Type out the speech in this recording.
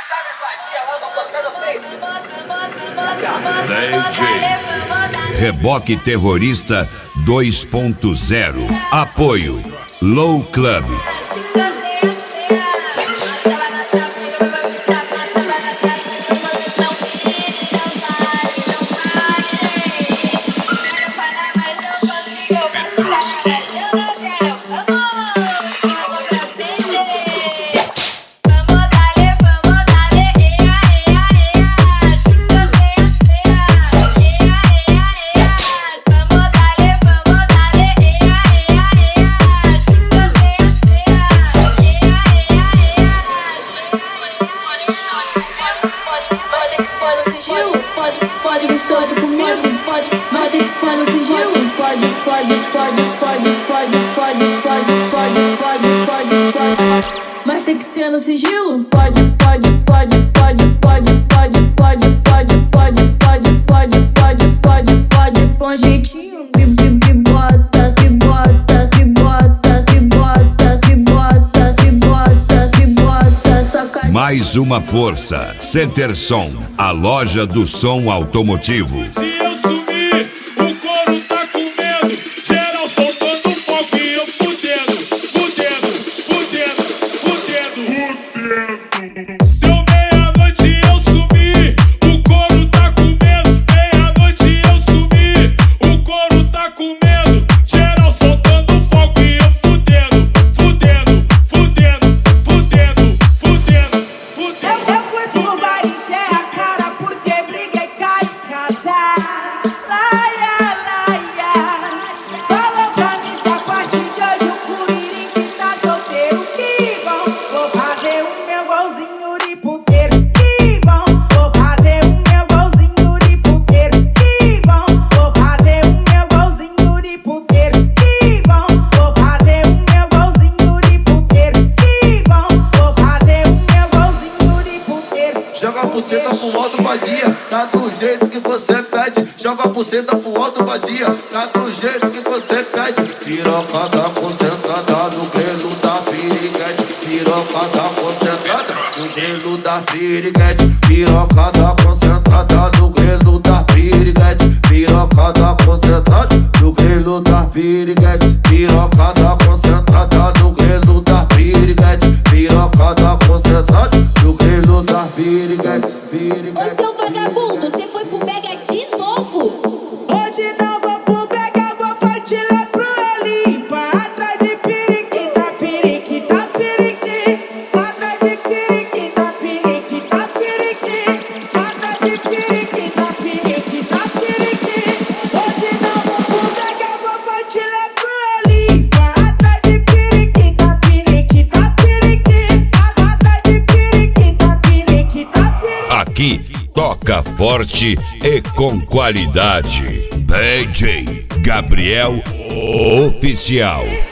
Reboque Terrorista 2.0. Apoio Low Club. Pode gostoso comigo, pode, mas tem que ser no sigilo. Pode, mas tem que ser no sigilo. Pode, com jeitinho. Me bota, soca. Mais uma força. Centerson, a loja do som automotivo. Se eu sumir, o couro tá com medo. Geral soltando fogo e eu fudendo. Deu meia-noite eu sumi, o couro tá com medo. Meia-noite eu sumi, o couro tá com medo. Geral soltando fogo e eu fudendo. Eu fui pro bar encher a cara porque briguei cá de casa. Laia. Falou pra mim que a partir de hoje o Curirim tá solteiro. Que bom, vou fazer o meu golzinho de puteiro. Que bom, vou fazer o meu golzinho de puteiro. Que bom, vou fazer o meu golzinho de puteiro. Que bom, vou fazer o meu golzinho de puteiro. Que bom, vou fazer o meu golzinho de puteiro. Joga a buceta pro alto, vadia, tá do jeito que você pede. Joga a buceta pro alto, vadia, tá do jeito que você pede. Piroca tá concentrada no pelo da piriguete. Piroca tá concentrada no gelo da piriguete. Piroca tá concentrada no grelo da piriguete. Piroca tá concentrada no grelo da piriguete. Piroca tá concentrada no grelo da piriguete. Piroca tá concentrada no grelo da piriguete. Ô seu vagabundo, você foi pro Mega de novo? Hoje não vou pro Mega, vou partir lá pro Elipa. Atrás de periquita. Atrás de periquita. Atrás de periquita. Hoje não vou pro Mega, vou partir lá pro Elipa. Atrás de periquita. Atrás de periquita. Aqui toca forte e com qualidade. DJ Gabriel Oficial.